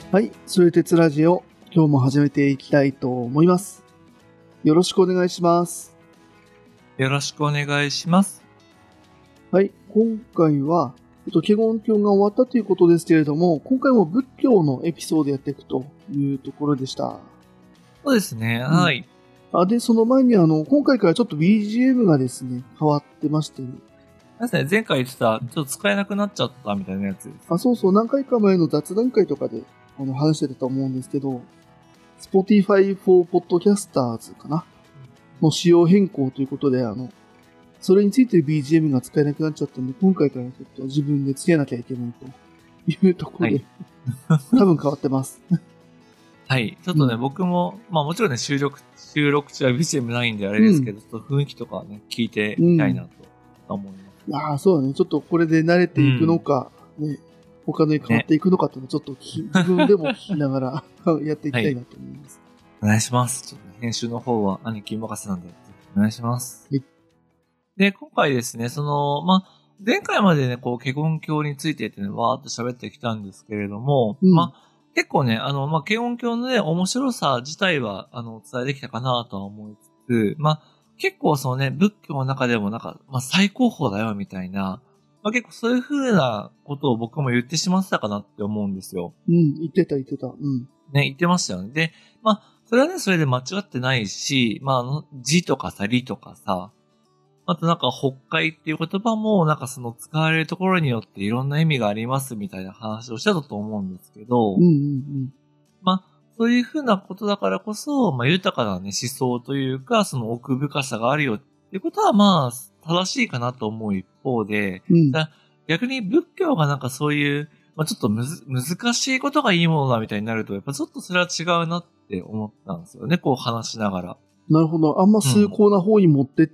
はい、それ鉄ラジオ、今日も始めていきたいと思います。よろしくお願いします。 よろしくお願いします。 はい、今回は、華厳教が終わったということですけれども、今回も仏教のエピソードやっていくというところでした。 そうですね、はい。 で、その前に今回からちょっと BGM がですね、変わってまして、 ですね、前回言ってた、ちょっと使えなくなっちゃったみたいなやつです。 そうそう、何回か前の雑談会とかで話してたと思うんですけど、Spotify for Podcasters かなの仕様変更ということで、それについてる BGM が使えなくなっちゃったんで、今回からちょっと自分でつけなきゃいけないというところで、 はい、 多分変わってます。 はい。ちょっとね、僕も、もちろんね、収録中は BGM ないんであれですけど、ちょっと雰囲気とかはね、聞いてみたいなと思います。 そうだね。ちょっとこれで慣れていくのか、ね、他のに変わっていくのかっていうのをちょっと自分でも聞きながらやっていきたいなと思います。 お願いします。ちょっと編集の方は兄貴任せなんで、お願いします。 はい。 で、今回ですね、前回までね、華厳教についてってね、わーっと喋ってきたんですけれども、結構ね、華厳教のね、面白さ自体は、お伝えできたかなとは思いつつ、結構そのね、仏教の中でも最高峰だよ、みたいな、結構そういう風なことを僕も言ってしまってたかなって思うんですよ。 言ってた。 ね、言ってましたよね。で、それはね、それで間違ってないし、字とかさ、理とかさ、あと北海っていう言葉も、その使われるところによっていろんな意味がありますみたいな話をしてたと思うんですけど、そういうふうなことだからこそ、豊かなね、思想というか、その奥深さがあるよっていうことは、正しいかなと思う一方で、逆に仏教がそういう、ちょっと難しいことがいいものだみたいになると、やっぱちょっとそれは違うなって思ったんですよね、こう話しながら。 なるほど。あんま崇高な方に持ってって、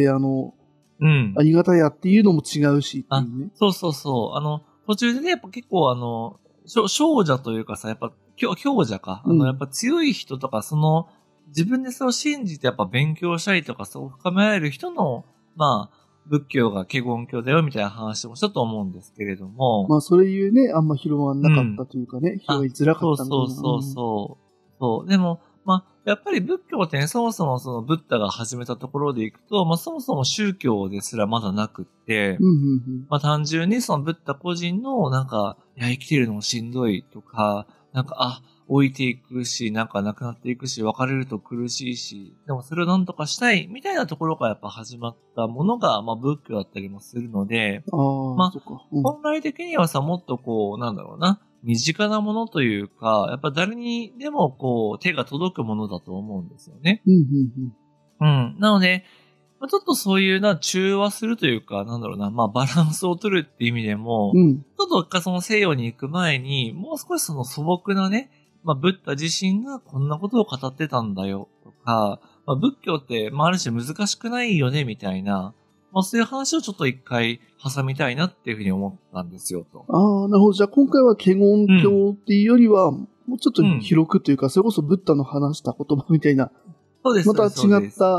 ありがたやっていうのも違うしっていうね。 そう。途中でね、やっぱ結構少女というかさ、やっぱ強者か。やっぱ強い人とか、自分でそれを信じてやっぱ勉強したりとか、そう深められる人の、仏教が華厳教だよみたいな話もしたと思うんですけれども。 それゆえね、あんま広まんなかったというかね、広いづらかったみたいな。 そう。でも、やっぱり仏教ってね、そもそもそのブッダが始めたところでいくと、そもそも宗教ですらまだなくって、単純にそのブッダ個人の生きてるのもしんどいとか、置いていくし、なくなっていくし、別れると苦しいし、でもそれをなんとかしたい、みたいなところからやっぱ始まったものが、仏教だったりもするので、本来的にはさ、もっと身近なものというか、やっぱ誰にでも手が届くものだと思うんですよね。なので、ちょっとそういう中和するというか、バランスを取るっていう意味でも、ちょっとその西洋に行く前に、もう少しその素朴なね、ブッダ自身がこんなことを語ってたんだよとか、仏教って、ある種難しくないよねみたいな、そういう話をちょっと一回挟みたいなっていうふうに思ったんですよと。 なるほど。じゃあ今回は華厳教っていうよりは、もうちょっと広くというか、それこそブッダの話した言葉みたいな、また違った、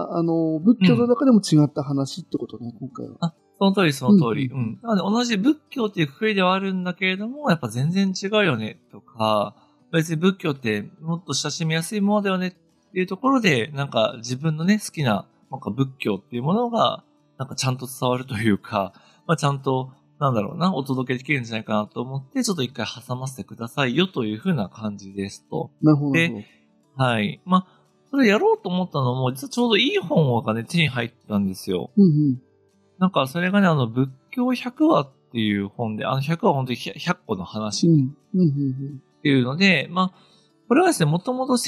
仏教の中でも違った話ってことね、今回は。 その通り。なので同じ仏教っていうくくりではあるんだけれども、やっぱ全然違うよねとか、別に仏教ってもっと親しみやすいものだよねっていうところで、自分のね、好きな仏教っていうものが、ちゃんと伝わるというか、ちゃんと、お届けできるんじゃないかなと思って、ちょっと一回挟ませてくださいよというふうな感じですと。 なるほど。 で、はい。それやろうと思ったのも、実はちょうどいい本がね、手に入ったんですよ。それがね、仏教100話っていう本で、100話本当に100個の話っていうので、これはですね、もともと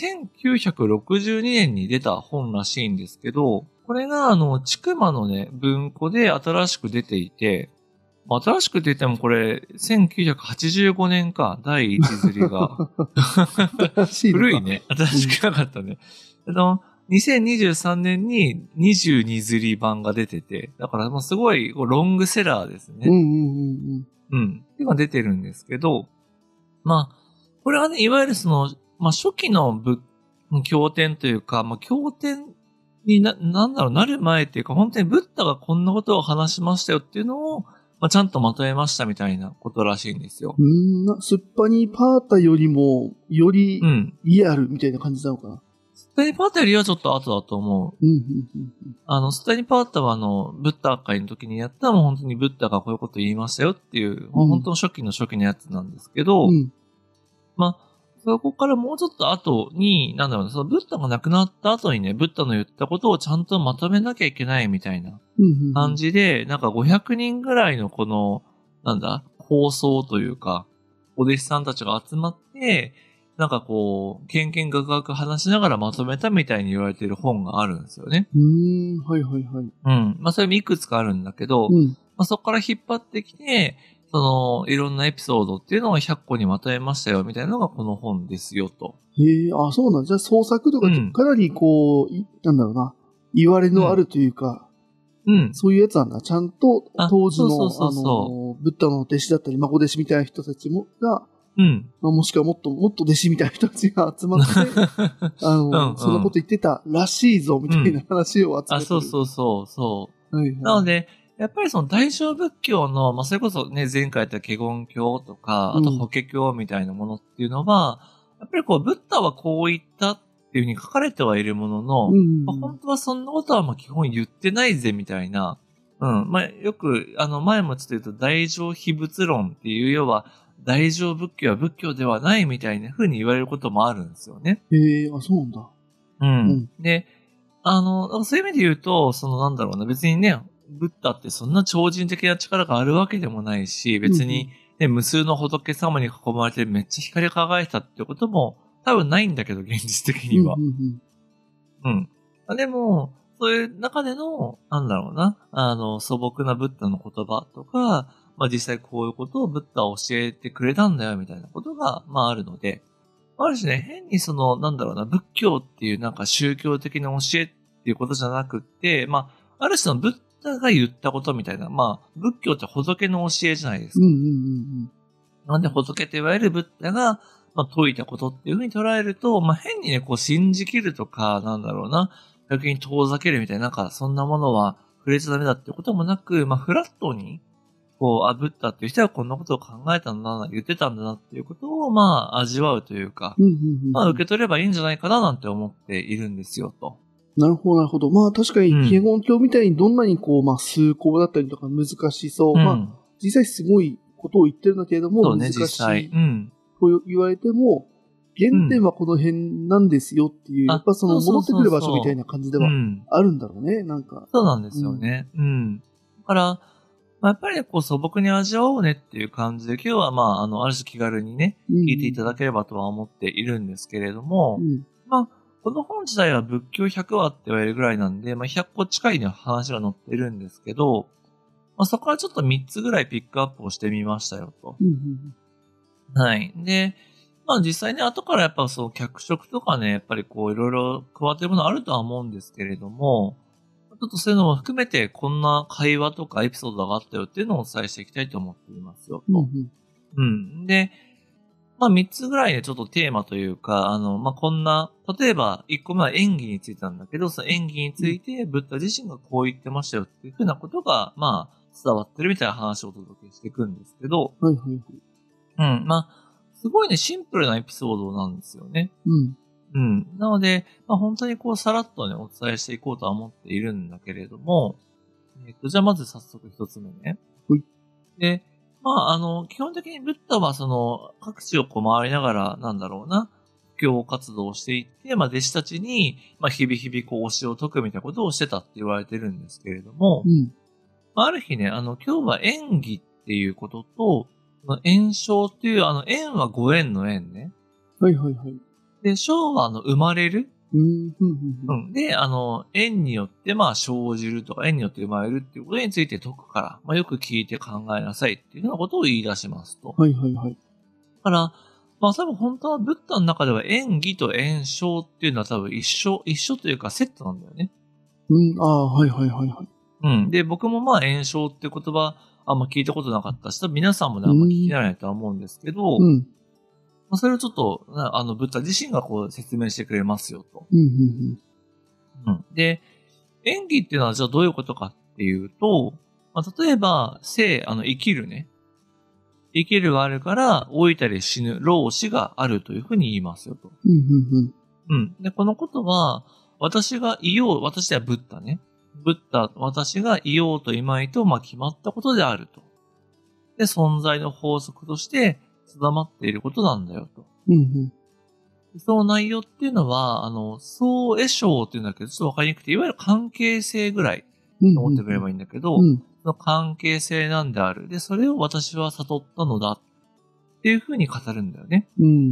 1962年に出た本らしいんですけど、これが筑波のね、文庫で新しく出ていて、新しく出てもこれ、1985年か、第一釣りが。古いね。新しくなかったね。2023年に22釣り版が出てて、だからもうすごいロングセラーですね。っていうのが出てるんですけど、これはね、いわゆる初期の経典というか、経典になる前っていうか、本当にブッダがこんなことを話しましたよっていうのを、 ちゃんとまとめましたみたいなことらしいんですよ。 スッパニーパータよりも、よりリアルみたいな感じなのかな。 スッパニーパータよりはちょっと後だと思う。スッパニーパータはブッダ会の時にやったらもう本当にブッダがこういうこと言いましたよっていう、本当の初期の初期のやつなんですけど、そこからもうちょっと後に、そのブッダが亡くなった後にね、ブッダの言ったことをちゃんとまとめなきゃいけないみたいな感じで、500人ぐらいのこの、構想というか、お弟子さんたちが集まって、けんけんがくがく話しながらまとめたみたいに言われている本があるんですよね。 はいはいはい。 それもいくつかあるんだけど、そこから引っ張ってきて、いろんなエピソードっていうのを100個にまとめましたよ、みたいなのがこの本ですよ、と。 そうなんじゃあ創作とかかなり言われのあるというか、そういうやつなんだ。ちゃんと当時の、ブッダの弟子だったり、孫弟子みたいな人たちが、もしくはもっと弟子みたいな人たちが集まって、そんなこと言ってたらしいぞ、みたいな話を集めてる。 そう。なので、やっぱりその大乗仏教の、それこそね、前回言った華厳教とか、あと法華経みたいなものっていうのは、やっぱりブッダはこう言ったっていうふうに書かれてはいるものの、本当はそんなことは基本言ってないぜ、みたいな。よく、前もちょっと言うと、大乗非仏論っていう、要は、大乗仏教は仏教ではないみたいな風に言われることもあるんですよね。 そうなんだ。 で、そういう意味で言うと、別にね、ブッダってそんな超人的な力があるわけでもないし、別に、ね、無数の仏様に囲まれてめっちゃ光り輝いたってことも多分ないんだけど、現実的には。でも、そういう中での、素朴なブッダの言葉とか、実際こういうことをブッダは教えてくれたんだよ、みたいなことが、あるので、ある種ね、変に仏教っていう宗教的な教えっていうことじゃなくって、ある種のブッダが言ったことみたいな、仏教って仏の教えじゃないですか。なんで仏といわゆるブッダが、説いたことっていうふうに捉えると、変にね、信じきるとか、逆に遠ざけるみたいな、そんなものは触れちゃダメだっていうこともなく、フラットに、ブッダっていう人はこんなことを考えたんだな、言ってたんだなっていうことを、味わうというか、受け取ればいいんじゃないかななんて思っているんですよ、と。 なるほど、なるほど。確かに、華厳教みたいにどんなに崇高だったりとか難しそう。実際すごいことを言ってるんだけれども、難しいと言われても、原点はこの辺なんですよっていう、やっぱ戻ってくる場所みたいな感じではあるんだろうね、 そうなんですよね。だから、やっぱりね、素朴に味わおうねっていう感じで、今日はある種気軽にね、聞いていただければとは思っているんですけれども、この本自体は仏教100話って言われるぐらいなんで、100個近い話が載ってるんですけど、そこからちょっと3つぐらいピックアップをしてみましたよと。はい。で、実際ね、後からやっぱ脚色とかね、やっぱりいろいろ加わってるものあるとは思うんですけれども、ちょっとそういうのも含めて、こんな会話とかエピソードがあったよっていうのをお伝えしていきたいと思っていますよと。で、3つぐらいでちょっとテーマというか、こんな、例えば1個目は演技についてなんだけど、その演技についてブッダ自身がこう言ってましたよっていうふうなことが、伝わってるみたいな話をお届けしていくんですけど、すごいね、シンプルなエピソードなんですよね。なので、本当にさらっとね、お伝えしていこうとは思っているんだけれども、じゃあまず早速一つ目ね。で、基本的にブッダは各地を回りながら、布教活動をしていって、弟子たちに、日々日々教えを説くみたいなことをしてたって言われてるんですけれども、ある日ね、今日は演技っていうことと、縁生っていう、縁はご縁の縁ね。で、生は生まれる。で、縁によって生じるとか、縁によって生まれるっていうことについて説くから、よく聞いて考えなさいっていうようなことを言い出しますと。だから、多分本当はブッダの中では縁起と縁生っていうのは多分一緒というかセットなんだよね。で、僕も縁生って言葉あんま聞いたことなかったし、多分皆さんもね、あんま聞き慣れないとは思うんですけど、それをちょっと、ブッダ自身が説明してくれますよと。で、演技っていうのはじゃあどういうことかっていうと、 例えば、生きるね。生きるがあるから、老いたり死ぬ、老死があるというふうに言いますよと。で、このことは、私がいよう、私はブッダね。ブッダ、私がいようといまいと、決まったことであると。で、存在の法則として定まっていることなんだよと。その内容っていうのは、相会性っていうんだけど、ちょっとわかりにくくて、いわゆる関係性ぐらい思ってくれればいいんだけど、その関係性なんである。で、それを私は悟ったのだっていうふうに語るんだよね。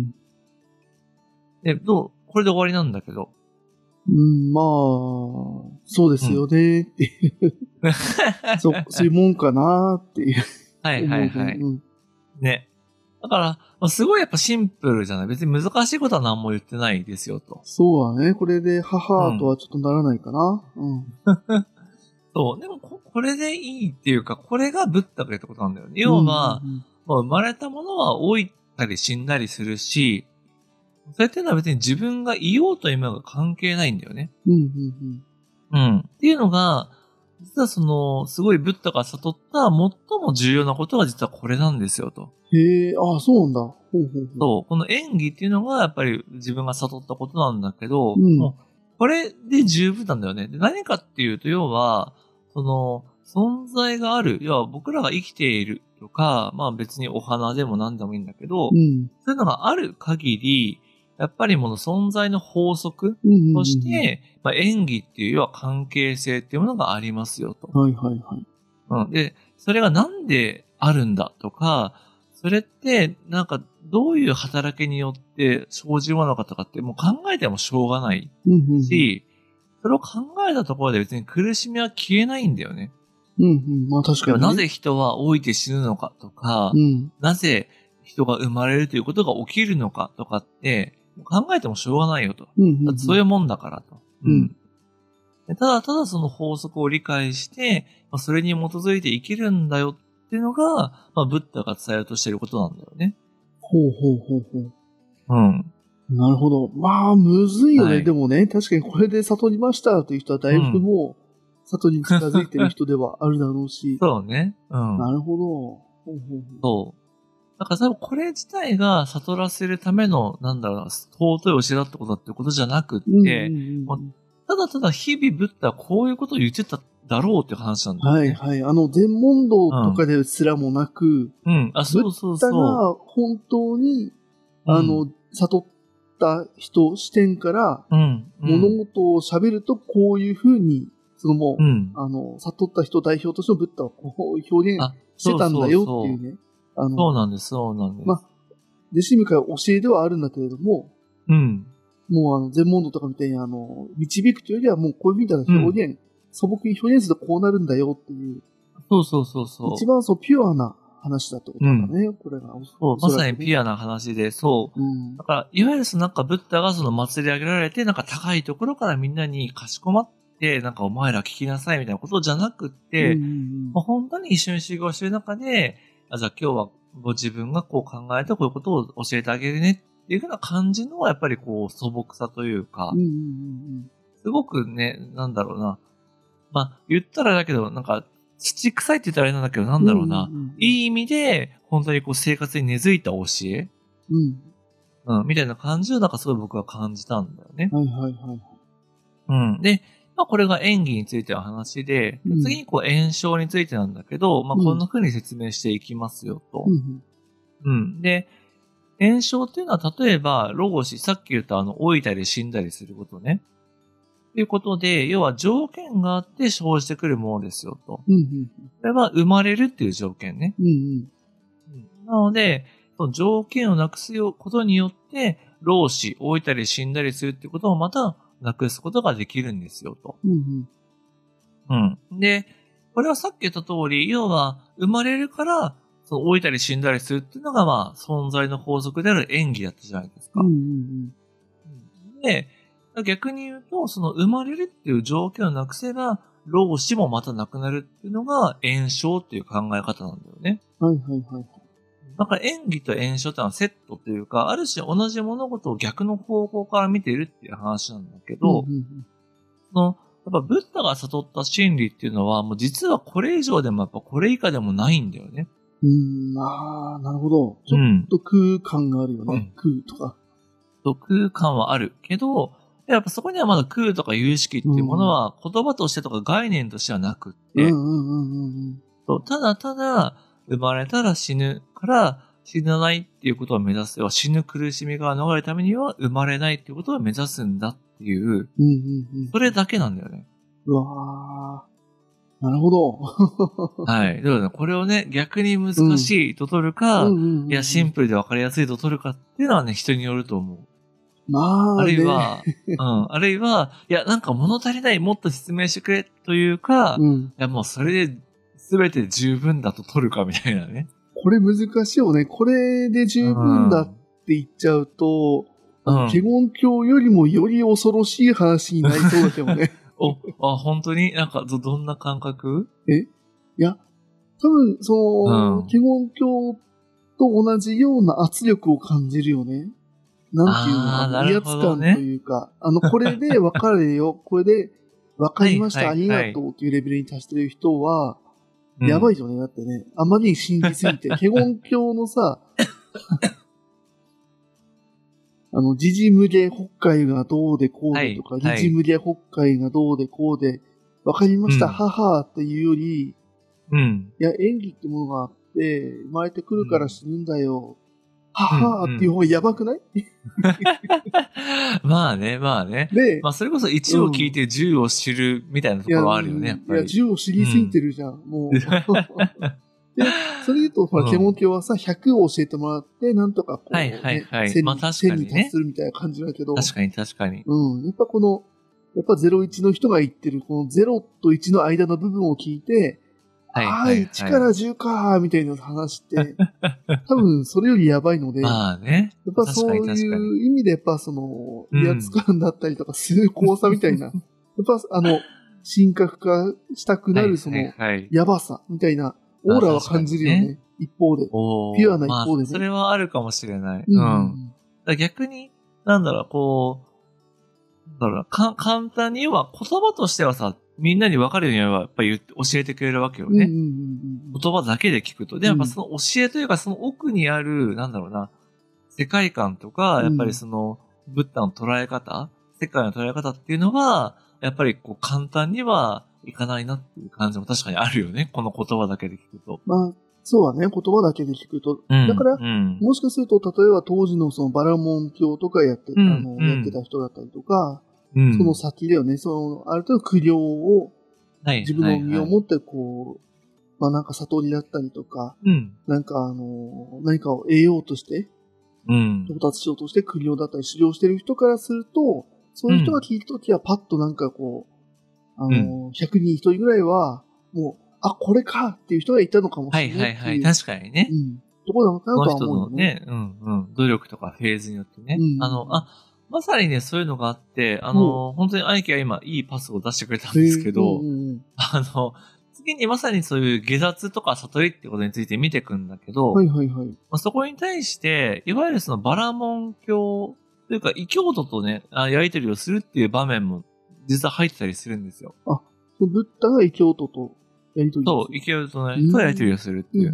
で、これで終わりなんだけど。 まあ、そうですよね、っていう。そういうもんかなっていう。 はいはいはい。ね。だから、すごいやっぱシンプルじゃない。別に難しいことは何も言ってないですよと。 そうだね。これで母とはちょっとならないかな。 そう。でもこれでいいっていうか、これがブッダが言ったことなんだよね。要は、生まれたものは老いたり死んだりするし、それっていうのは別に自分がいようというものが関係ないんだよね。っていうのが、実はすごいブッダが悟った最も重要なことが実はこれなんですよと。 へえ、そうなんだ。 そう、この演技っていうのがやっぱり自分が悟ったことなんだけど、もうこれで十分なんだよね。で、何かっていうと、要は、存在がある、要は僕らが生きているとか、別にお花でも何でもいいんだけど、そういうのがある限り、やっぱり存在の法則として、演技っていう要は関係性っていうものがありますよと。で、それがなんであるんだとか、それってどういう働きによって生じるものかとかってもう考えてもしょうがないし、それを考えたところで別に苦しみは消えないんだよね。 確かに、 なぜ人は老いて死ぬのかとか、なぜ人が生まれるということが起きるのかとかって、考えてもしょうがないよと。そういうもんだからと。ただただその法則を理解して、それに基づいて生きるんだよっていうのが、ブッダが伝えようとしていることなんだよね。 なるほど。むずいよね。でもね、確かにこれで悟りましたという人はだいぶもう、悟りに近づいてる人ではあるだろうし。 そうね。 なるほど。 そう。だから多分これ自体が悟らせるための、尊い教えだってことだってことじゃなくって、ただただ日々ブッダはこういうことを言ってただろうっていう話なんだよね。 禅問答とかですらもなく、 そう。ブッダが本当に、悟った視点から、物事を喋るとこういうふうに、悟った人代表としてのブッダはこう表現してたんだよっていうね。 そうなんです、そうなんです。 弟子みか教えではあるんだけれども、もう禅問答とかみたいに導くというよりはもうこういうみたいな表現、素朴に表現するとこうなるんだよっていう。 そう。 一番ピュアな話だってことだね、これが。 まさにピュアな話で、そう。だから、いわゆるブッダが祭り上げられて、高いところからみんなにかしこまって、お前ら聞きなさいみたいなことじゃなくって、本当に一緒に修行してる中で、じゃあ今日はご自分がこう考えてこういうことを教えてあげるねっていうふうな感じの、やっぱり素朴さというか、すごくね、言ったらだけど、土臭いって言ったらあれなんだけど、いい意味で、本当に生活に根付いた教えみたいな感じをすごい僕は感じたんだよね。で、これが演技についての話で、次に演唱についてなんだけど、こんな風に説明していきますよと。で、演唱っていうのは例えば、老死、さっき言った老いたり死んだりすることね。ということで、要は条件があって生じてくるものですよと。これは生まれるっていう条件ね。なので、その条件をなくすことによって、老死、老いたり死んだりするっていうことをまたなくすことができるんですよと。で、これはさっき言った通り、要は生まれるから、老いたり死んだりするっていうのが存在の法則である演技だったじゃないですか。で、逆に言うと、生まれるっていう条件をなくせば、老死もまたなくなるっていうのが演唱っていう考え方なんだよね。だから演技と演唱ってのはセットというか、ある種同じ物事を逆の方向から見ているっていう話なんだけど、 っぱブッダが悟った真理っていうのは、もう実はこれ以上でもやっぱこれ以下でもないんだよね。 なるほど。ちょっと空感があるよね。空とか。 空感はあるけど、やっぱそこにはまだ空とか有識っていうものは言葉としてとか概念としてはなくって、ただただ生まれたら死ぬから死なないっていうことを目指す。死ぬ苦しみが逃れるためには生まれないっていうことを目指すんだっていう、それだけなんだよね。 うわー。なるほど。 はい。だからこれをね、逆に難しいと取るか、いや、シンプルで分かりやすいと取るかっていうのはね、人によると思う。 まあ、ね。 あるいは、あるいは、いや、なんか物足りない、もっと説明してくれというか、いや、もうそれで全て十分だと取るかみたいなね。 これ難しいよね。これで十分だって言っちゃうと、華厳経よりもより恐ろしい話になりそうだけどね。 本当になんか、どんな感覚？ いや、多分、華厳経と同じような圧力を感じるよね。なんていうの、威圧感というか、これで分かれよ、これで分かりました、ありがとうっていうレベルに達してる人は、やばいよね。だってね、あまりに信じすぎて、華厳経のさ、時事無下北海がどうでこうでとか、時事無下北海がどうでこうで、わかりました、母っていうより、いや、演技ってものがあって、生まれてくるから死ぬんだよ。母っていう方がやばくない？ まあね。で、それこそ1を聞いて10を知るみたいなところはあるよね、やっぱり。 いや、10を知りすぎてるじゃん、もう。で、それ言うと、華厳経はさ、100を教えてもらって、なんとかこう、1000に達するみたいな感じだけど。 確かに。 やっぱ01の人が言ってる、この0と1の間の部分を聞いて、1から10かーみたいな話って、多分それよりやばいので、 まあね。 やっぱそういう意味で、やっぱ威圧感だったりとか、する怖さみたいな、やっぱ神格化したくなるやばさみたいな、オーラは感じるよね。一方で。ピュアな一方でね。 それはあるかもしれない。逆に、簡単には言葉としてはさ、みんなに分かるようにはやっぱり教えてくれるわけよね。言葉だけで聞くと。で、やっぱその教えというかその奥にある、世界観とか、やっぱりブッダの捉え方、世界の捉え方っていうのは、やっぱり簡単にはいかないなっていう感じも確かにあるよね。この言葉だけで聞くと。 まあ、そうだね。言葉だけで聞くと。だから、もしかすると、例えば当時のバラモン教とかやってた人だったりとか、その先だよね。ある程度苦行を、自分の身をもって悟りだったりとか、何かを得ようとして、到達しようとして苦行だったり修行してる人からすると、そういう人が聞いたときはパッと100人1人ぐらいは、もう、これかっていう人がいたのかもしれない。 確かにね。 ところなのかなとは思うよね。 その人のね、努力とかフェーズによってね。まさにね、そういうのがあって、本当に兄貴が今いいパスを出してくれたんですけど、次にまさにそういう下脱とか悟りってことについて見ていくんだけど、そこに対して、いわゆるそのバラモン教というか異教徒とね、やりとりをするっていう場面も実は入ってたりするんですよ。 ブッダが異教徒とやりとりをする。 そう、異教徒とね、とやりとりをするっていう。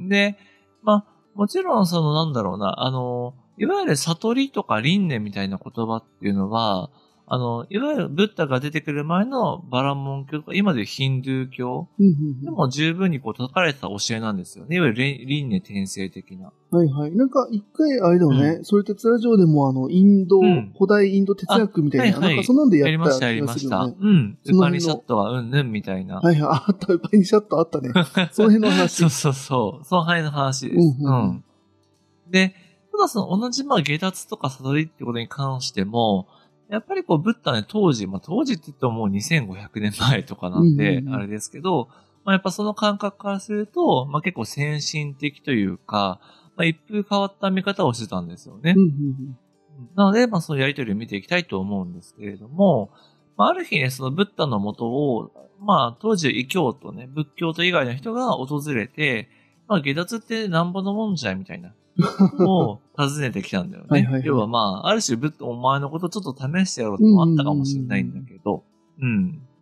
で、もちろんいわゆる悟りとか輪廻みたいな言葉っていうのは、いわゆるブッダが出てくる前のバラモン教とか、今でいうヒンドゥー教でも十分に説かれた教えなんですよね。いわゆる輪廻転生的な。 なんか一回あれだよね、それ哲ラジオでも古代インド哲学みたいな、なんかそんなんでやった気がするよね。 やりました。ウパニシャットはみたいな。 あった、ウパニシャットあったね。その辺の話。 そう。その辺の話です。で、ただ同じ下脱とか悟りってことに関しても、やっぱりブッダね、当時って言ってももう2500年前とかなんで、あれですけど、やっぱその感覚からすると、結構先進的というか、一風変わった見方をしてたんですよね。なので、そのやりとりを見ていきたいと思うんですけれども、ある日ね、そのブッダの元を、当時異教徒ね、仏教徒以外の人が訪れて、下脱ってなんぼのもんじゃいみたいな。を訪ねてきたんだよね。要はある種お前のことちょっと試してやろうってのもあったかもしれないんだけど、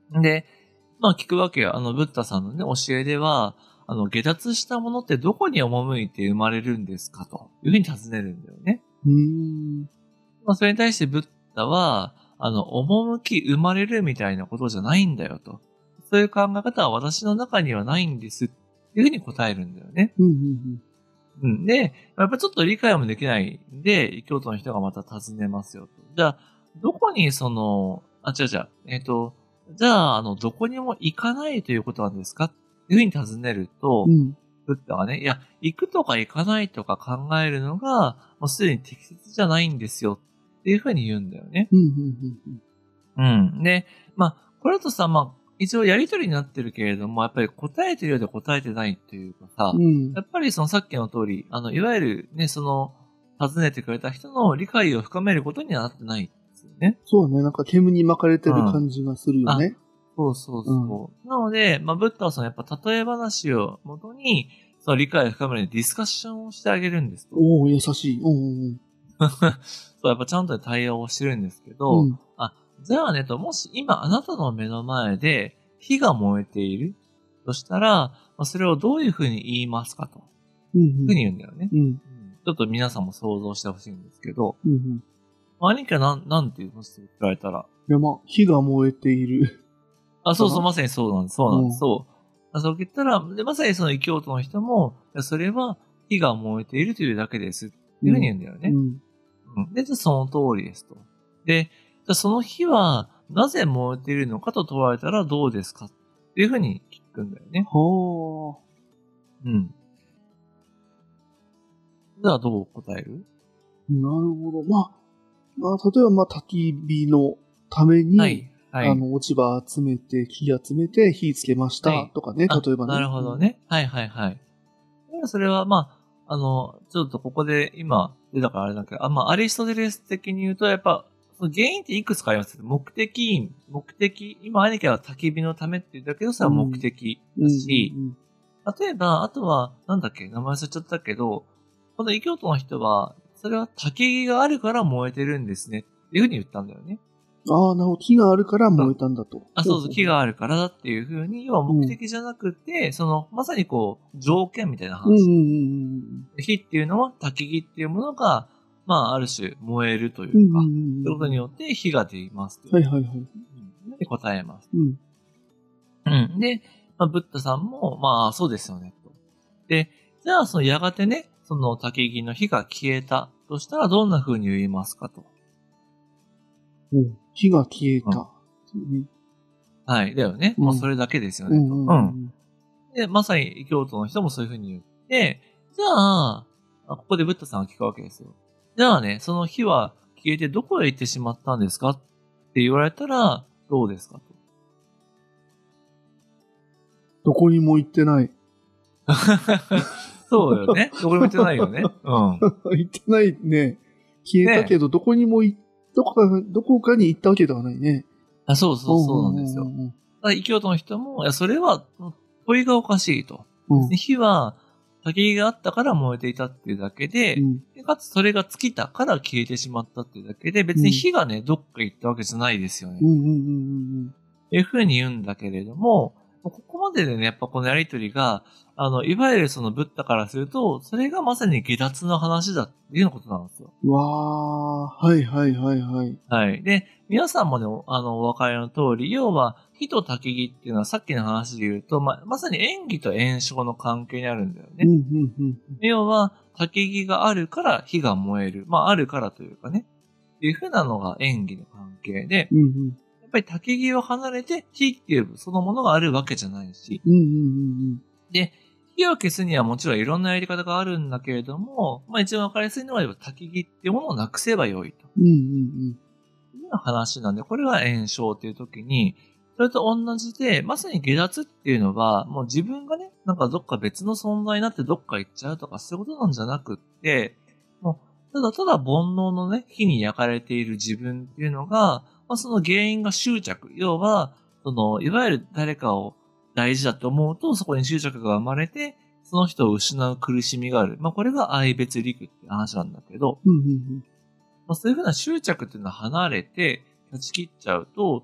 で、まあ聞くわけよ。ブッダさんのね、教えでは、下脱したものってどこに赴いて生まれるんですかというふうに尋ねるんだよね。まあそれに対してブッダは、赴き生まれるみたいなことじゃないんだよと。そういう考え方は私の中にはないんですっていうふうに答えるんだよね。で、やっぱちょっと理解もできないんで、京都の人がまた尋ねますよと。じゃあ、どこにじゃあ、どこにも行かないということなんですかっていうふうに尋ねると、ブッダはね、いや、行くとか行かないとか考えるのが、もうすでに適切じゃないんですよっていうふうに言うんだよね。で、まあ、これだとさ、まあ、一応やりとりになってるけれども、やっぱり答えてるようで答えてないというかさ、やっぱりそのさっきの通り、いわゆるね、尋ねてくれた人の理解を深めることにはなってないですよね。 そうね、なんか煙に巻かれてる感じがするよね。 そう。なので、まあ、ブッダはそのやっぱ例え話をもとに、その理解を深めるディスカッションをしてあげるんですと。 おお、優しい。 そう、やっぱちゃんと対応をしてるんですけど、じゃあねと、もし今あなたの目の前で火が燃えているとしたら、まあ、それをどういうふうに言いますかと。いうふうに言うんだよね。ちょっと皆さんも想像してほしいんですけど、兄貴はなんて言うのって言われたら。 いや、まあ、火が燃えている。 そう、まさにそうなんです。そう言ったら、で、まさにその異教徒の人も、それは火が燃えているというだけです。っていうふうに言うんだよね。で、その通りですと。で、じゃその火はなぜ燃えているのかと問われたらどうですかっていうふうに聞くんだよね。じゃあどう答える？ なるほど。まあ、例えば、焚き火のために、落ち葉集めて、木集めて、火つけました、とかね、例えばね。 なるほどね。それは、まあ、ちょっとここで今出たからあれだけど、まあ、アリストテレス的に言うと、やっぱ、その原因っていくつかありますけど、目的、今兄貴は焚き火のためって言ったけど、それは目的だし、例えば、あとは、なんだっけ、名前忘れちゃったけど、この異教徒の人は、それは焚き火があるから燃えてるんですねっていうふうに言ったんだよね。 なるほど。木があるから燃えたんだと。 そう、木があるからだっていうふうに、要は目的じゃなくて、まさに条件みたいな話。火っていうのは、焚き火っていうものが、まあ、ある種燃えるというか、ということによって火が出ますという。で、答えます。で、まあ、ブッダさんも、まあ、そうですよね、と。で、じゃあ、やがてね、焚き火の火が消えたとしたら、どんな風に言いますかと。 火が消えた。 はい、だよね。もうそれだけですよね、と。で、まさに、京都の人もそういう風に言って、じゃあ、ここでブッダさんが聞くわけですよ。じゃあね、その火は消えてどこへ行ってしまったんですかって言われたら、どうですかと。 どこにも行ってない。 そうよね。どこにも行ってないよね。 行ってないね。消えたけど、どこかに行ったわけではないね。 そうなんですよ。異教徒の人も、いや、それは問いがおかしいと。火は焚き火があったから燃えていたっていうだけで、かつそれが尽きたから消えてしまったっていうだけで、別に火がね、どっか行ったわけじゃないですよね。いうふうに言うんだけれども、ここまででね、やっぱこのやりとりが、いわゆるそのブッダからすると、それがまさに下脱の話だっていうようなことなんですよ。 はい。 で、皆さんもね、お分かりの通り、要は、火と焚き火っていうのはさっきの話で言うと、まさに演技と炎症の関係にあるんだよね。要は、焚き火があるから火が燃える。まあ、あるからというかね。っていうふうなのが演技の関係で、やっぱり焚き木を離れて火っていうそのものがあるわけじゃないし。で、火を消すにはもちろんいろんなやり方があるんだけれども、まあ一番わかりやすいのは焚き木っていうものをなくせばよいと。いう話なんで、これが炎症っていう時に、それと同じで、まさに下脱っていうのは、もう自分がね、なんかどっか別の存在になってどっか行っちゃうとかそういうことなんじゃなくって、もうただただ煩悩のね、火に焼かれている自分っていうのが、まあ、その原因が執着。要は、いわゆる誰かを大事だと思うと、そこに執着が生まれて、その人を失う苦しみがある。まあ、これが愛別陸って話なんだけど、まあ、そういうふうな執着っていうのは離れて、断ち切っちゃうと、も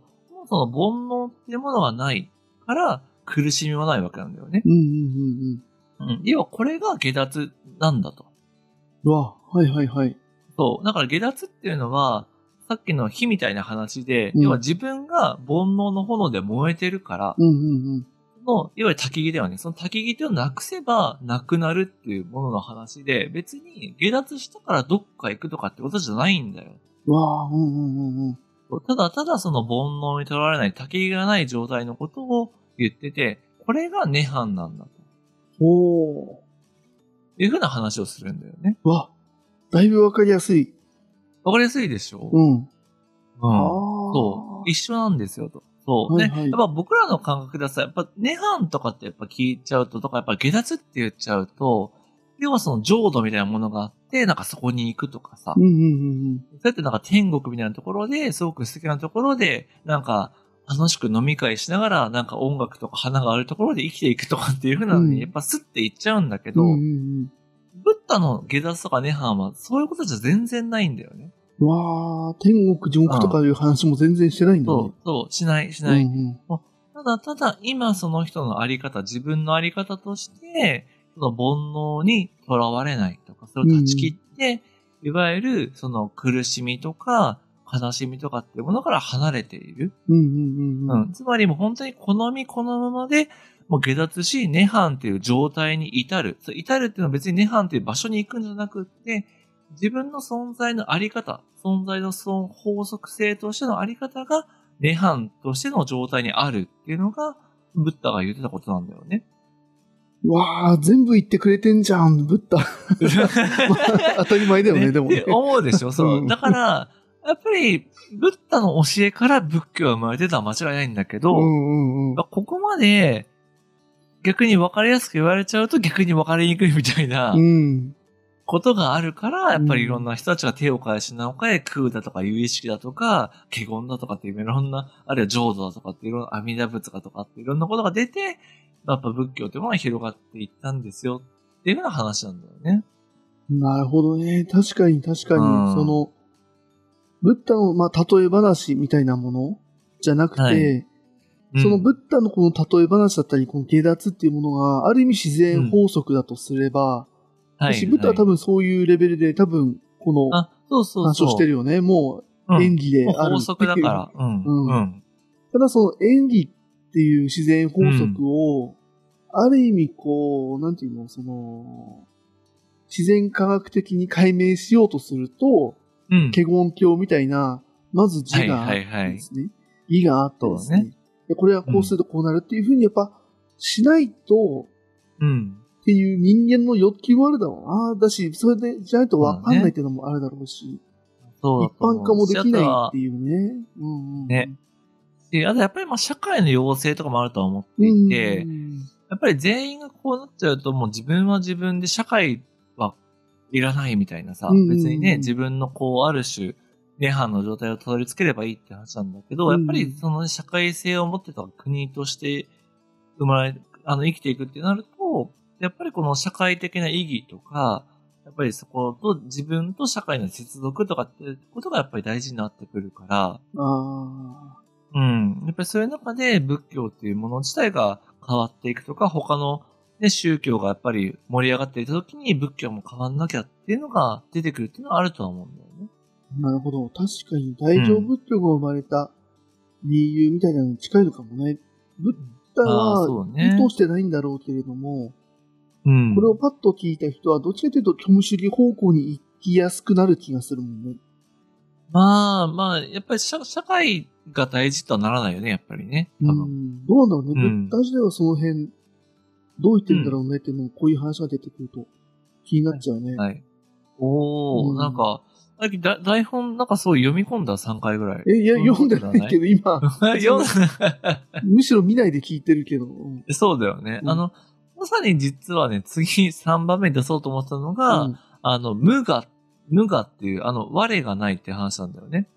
もその煩悩っていうものがないから、苦しみはないわけなんだよね。要はこれが下脱なんだと。 うわ、はいはいはい。 そう。だから下脱っていうのは、さっきの火みたいな話で、要は自分が煩悩の炎で燃えてるから、要は焚き木だよね。その焚き木っていうのをなくせばなくなるっていうものの話で、別に下脱したからどっか行くとかってことじゃないんだよ。 わあ、 ただただその煩悩にとらわれない焚き木がない状態のことを言ってて、これが涅槃なんだと。 おー。 いうふうな話をするんだよね。 わ、だいぶわかりやすい。 わかりやすいでしょ？そう。一緒なんですよと。そう。ね。やっぱ僕らの感覚でさ、やっぱ涅槃とかってやっぱ聞いちゃうと、とかやっぱ下脱って言っちゃうと、要はその浄土みたいなものがあって、なんかそこに行くとかさ。そうやってなんか天国みたいなところで、すごく素敵なところで、なんか楽しく飲み会しながら、なんか音楽とか花があるところで生きていくとかっていう風なのに、やっぱスッて行っちゃうんだけど、ブッダの下脱とか涅槃はそういうことじゃ全然ないんだよね。 わあ、天国地獄とかいう話も全然してないんだね。 そう、しない。ただ今その人のあり方、自分のあり方として、その煩悩にとらわれないとか、それを断ち切って、いわゆるその苦しみとか悲しみとかっていうものから離れている。つまりもう本当に好み好むままで、もう下脱し、涅槃っていう状態に至る。至るっていうのは別に涅槃っていう場所に行くんじゃなくって、自分の存在のあり方、存在のその法則性としてのあり方が涅槃としての状態にあるっていうのが、ブッダが言ってたことなんだよね。 わあ、全部言ってくれてんじゃん、ブッダ。当たり前だよね、でもね。 思うでしょ、そう。だから、やっぱり、ブッダの教えから仏教が生まれてたのは間違いないんだけど、ここまで逆に分かりやすく言われちゃうと逆に分かりにくいみたいなことがあるから、やっぱりいろんな人たちが手を変え品を変え、空だとか有意識だとか、華厳だとかっていういろんな、あるいは浄土だとかっていろんな阿弥陀仏だとかっていろんなことが出て、やっぱ仏教ってものが広がっていったんですよっていうような話なんだよね。 なるほどね。確かに、その、ブッダの、例え話みたいなものじゃなくて、そのブッダのこの例え話だったり、この下脱っていうものが、ある意味自然法則だとすれば、ブッダは多分そういうレベルで、多分、この話をしてるよね。もう演技である。 法則だから。 ただその演技っていう自然法則を、ある意味こう、なんていうの、その、自然科学的に解明しようとすると、華厳経みたいな、まず字があってですね、義があってですね、これはこうするとこうなるっていうふうにやっぱしないと、っていう人間の欲求もあるだろうな。だし、それでじゃないと分かんないっていうのもあるだろうし、一般化もできないっていうね。 あとやっぱり社会の要請とかもあるとは思っていて、やっぱり全員がこうなっちゃうともう自分は自分で社会はいらないみたいなさ、別にね、自分のこうある種、涅槃の状態をたどり着ければいいって話なんだけど、やっぱりその社会性を持ってた国として生きていくってなると、やっぱりこの社会的な意義とか、やっぱりそこと自分と社会の接続とかってことがやっぱり大事になってくるから、やっぱりそういう中で仏教っていうもの自体が変わっていくとか、他の、ね、宗教がやっぱり盛り上がっていた時に仏教も変わんなきゃっていうのが出てくるっていうのはあるとは思うんだよね。 なるほど。確かに大乗仏教が生まれた理由みたいなのに近いのかもね。ブッダは意図してないんだろうけれども、これをパッと聞いた人はどっちかというと虚無主義方向に行きやすくなる気がするもんね。 やっぱり社会が大事とはならないよね、やっぱりね。 どうなんだろうね。ブッダ時代はその辺、どう言ってるんだろうねっていうのを、こういう話が出てくると気になっちゃうね。 なんか、台本なんかそう読み込んだ3回ぐらい。 いや、読んでないけど、今。むしろ見ないで聞いてるけど。 そうだよね。まさに実はね、次3番目に出そうと思ったのが、無我っていう、我がないっていう話なんだよね。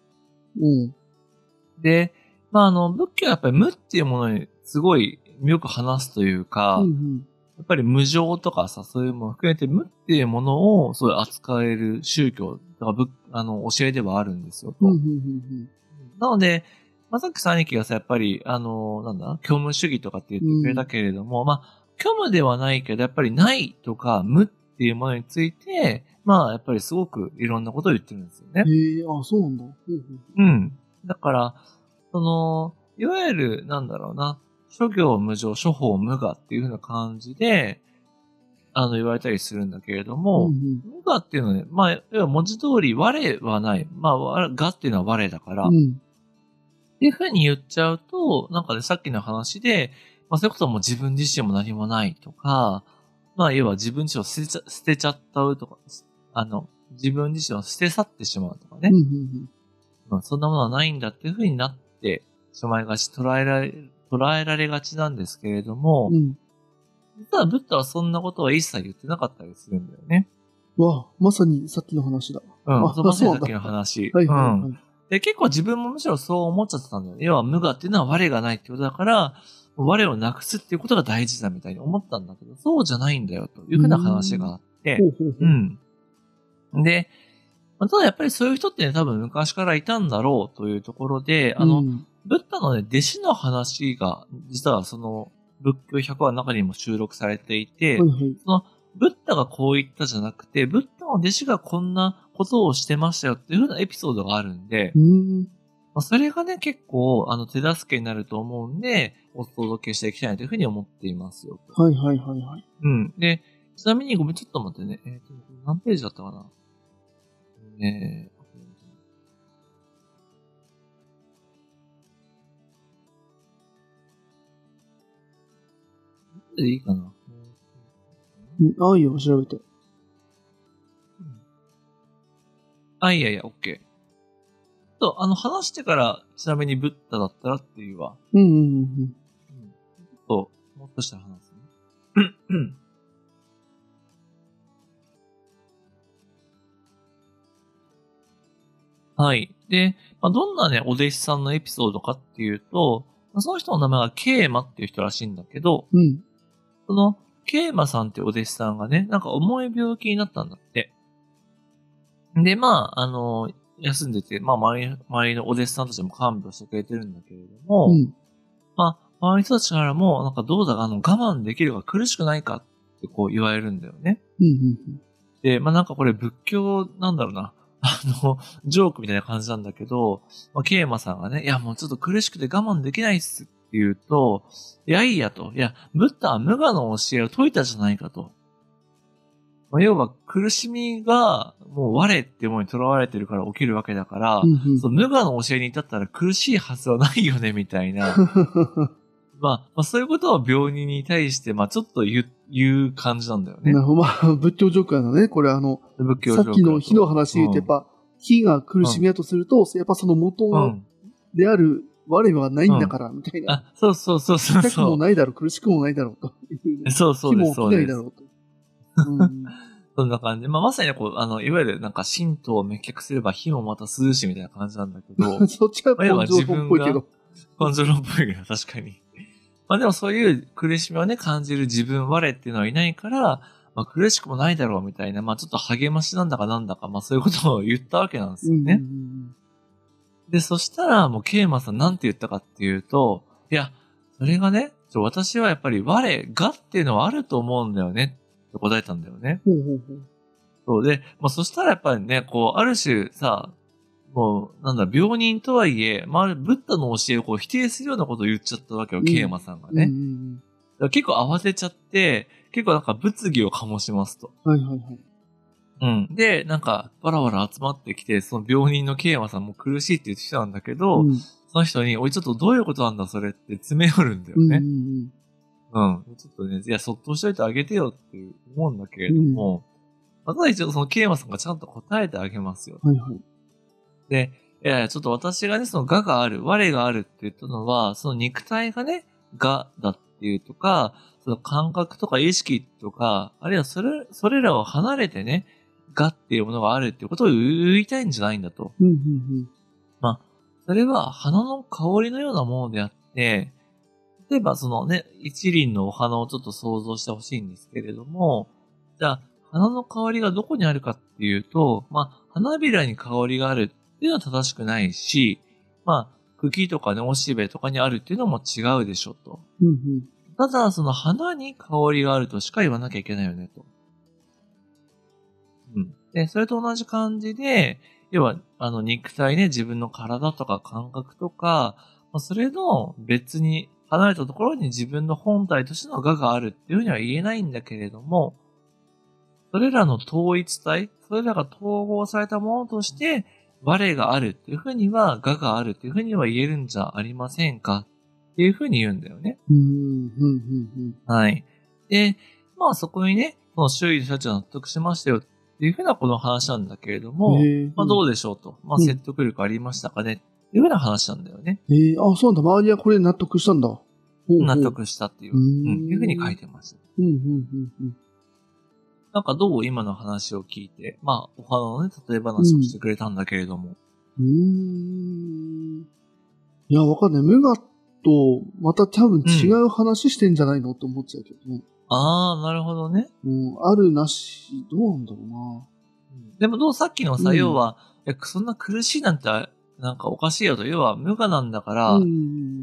で、仏教はやっぱり無っていうものにすごいよく話すというか、やっぱり無常とかさ、そういうものを含めて無っていうものをそういう扱える宗教とか教えではあるんですよ。なので、 まあ、さっきさ兄貴がさ、やっぱり、虚無主義とかって言ってくれたけれども、まあ、虚無ではないけど、やっぱりないとか無っていうものについて、まあ、やっぱりすごくいろんなことを言ってるんですよね。 へえ、あ、そうなんだ。 うん。だから、いわゆる、諸行無常、諸法無我っていう風な感じで、言われたりするんだけれども、無我っていうのはね、まあ、要は文字通り我はない。まあ、我っていうのは我だから、っていう風に言っちゃうと、なんかね、さっきの話で、まあ、そういうことはもう自分自身も何もないとか、まあ、要は自分自身を捨てちゃったとか、自分自身を捨て去ってしまうとかね。まあ、そんなものはないんだっていう風になってしまいがち、捉えられがちなんですけれども、実はブッダはそんなことは一切言ってなかったりするんだよね。 わあ、まさにさっきの話だ。 うん、まさにさっきの話。 はいはいはい。 で、結構自分もむしろそう思っちゃってたんだよね。要は無我っていうのは我がないってことだから、我をなくすっていうことが大事だみたいに思ったんだけど、そうじゃないんだよというふうな話があって、で、ただやっぱりそういう人ってね、多分昔からいたんだろうというところで、ブッダのね、弟子の話が、実はその、仏教100話の中にも収録されていて、その、ブッダがこう言ったじゃなくて、ブッダの弟子がこんなことをしてましたよっていう風なエピソードがあるんで、まあ、それがね、結構、手助けになると思うんで、お届けしていきたいというふうに思っていますよ。 はいはいはいはい。 うん。で、ちなみにごめん、ちょっと待ってね。何ページだったかなでいいかな。 いいよ、調べて。 いやいや、オッケー。話してから、ちなみにブッダだったらっていうわ。ちょっと、もっとしたら話すね。はい。で、まあ、どんなね、お弟子さんのエピソードかっていうと、その人の名前がケーマっていう人らしいんだけど、その、ケーマさんっていうお弟子さんがね、なんか重い病気になったんだって。で、まあ、休んでて、まあ、周りのお弟子さんたちも看病してくれてるんだけれども、まあ、周りの人たちからも、なんかどうだ、我慢できるか苦しくないかってこう言われるんだよね。で、まあなんかこれ仏教なんだろうな。ジョークみたいな感じなんだけど、まあ、ケイマさんがね、いやもうちょっと苦しくて我慢できないっすって言うと、いやいいやと。いや、ブッダは無我の教えを説いたじゃないかと。まあ、要は苦しみがもう我っていうものに囚われてるから起きるわけだから、その無我の教えに至ったら苦しいはずはないよねみたいな。まあ、そういうことを病人に対して、まあ、ちょっと言う感じなんだよね。 なるほど。まあ、仏教ジョークなのね。これ仏教さっきの火の話で言うと、やっぱ、火が苦しみだとすると、やっぱその元である我はないんだから、みたいな。 そう。痛くもないだろう、苦しくもないだろうと。 そう火も起きないだろうと。 そんな感じ。まあ、まさにこう、いわゆるなんか神道を滅却すれば火もまた涼しみたいな感じなんだけど。 そっちは根性論っぽいけど。 根性論っぽいけど、確かに。まあでもそういう苦しみをね、感じる自分、我っていうのはいないから、まあ苦しくもないだろうみたいな、まあちょっと励ましなんだかなんだか、まあそういうことを言ったわけなんですよね。で、そしたらもうケイマさんなんて言ったかっていうと、いや、それがね、私はやっぱり我がっていうのはあると思うんだよねって答えたんだよね。そうで、まあそしたらやっぱりね、こう、ある種さ、もう、病人とはいえ、まあ、ブッダの教えをこう否定するようなことを言っちゃったわけよ、ケイマさんがね。結構慌てちゃって、結構なんか物議を醸しますと。で、なんか、バラバラ集まってきて、その病人のケイマさんも苦しいって言ってきたんだけど、その人に、おい、ちょっとどういうことなんだ、それって詰め寄るんだよね。ちょっとね、いや、そっとしといてあげてよって思うんだけれども、ただ一応そのケイマさんがちゃんと答えてあげますよ。で、いやいや、ちょっと私がね、その我がある、我があるって言ったのは、その肉体がね、我だっていうとか、その感覚とか意識とか、あるいはそれらを離れてね、我っていうものがあるっていうことを言いたいんじゃないんだと。まあ、それは花の香りのようなものであって、例えばそのね、一輪のお花をちょっと想像してほしいんですけれども、じゃあ、花の香りがどこにあるかっていうと、まあ、花びらに香りがあるっていうのは正しくないし、まあ、 茎とかね、おしべとかにあるっていうのも違うでしょと。 うんうん。 ただ、その花に香りがあるとしか言わなきゃいけないよねと。うん。で、それと同じ感じで、要は、肉体ね、自分の体とか感覚とか、それの別に離れたところに自分の本体としての我があるっていうふうには言えないんだけれども、それらの統一体、それらが統合されたものとして、我があるっていうふうには、我があるっていうふうには言えるんじゃありませんかっていうふうに言うんだよね。はい。で、そこにね、その周囲の人たちは納得しましたよっていうふうなこの話なんだけれども、どうでしょうと。説得力ありましたかねっていうふうな話なんだよね。 そうなんだ。周りはこれ納得したんだ。 納得したっていう、いうふうに書いてます。なんかどう今の話を聞いて、お花のね、例え話をしてくれたんだけれども。 いや、わかんない。無我と、また多分違う話してんじゃないのって思っちゃうけどね。 なるほどね。 あるなし、どうなんだろうな。 でもさっきのさ、要は、そんな苦しいなんて、なんかおかしいよと。要は無我なんだから、